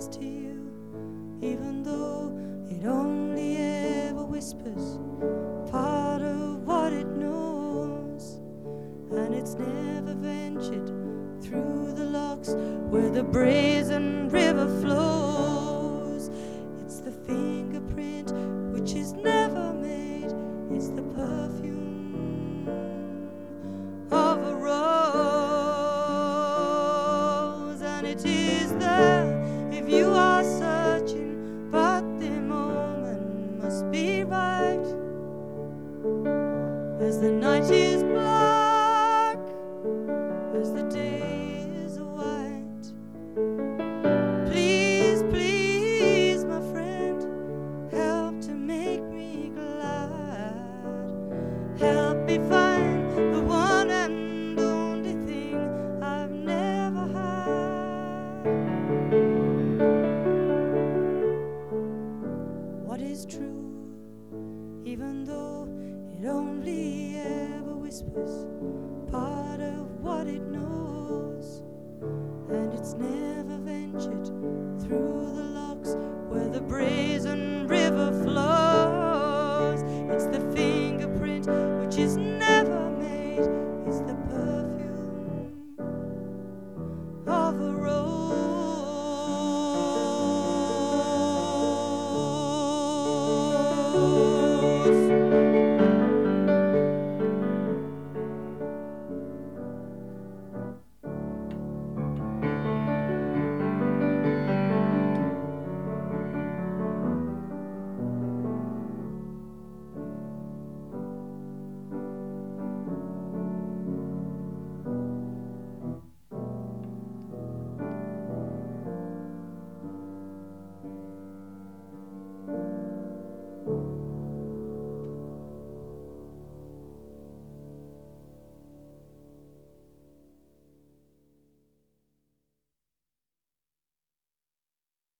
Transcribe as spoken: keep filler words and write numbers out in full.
lies to you, even though it only ever whispers part of what it knows. And it's never ventured through the locks where the brazen river flows. It's the fingerprint which is never made. It's the perfume of a rose, and it is the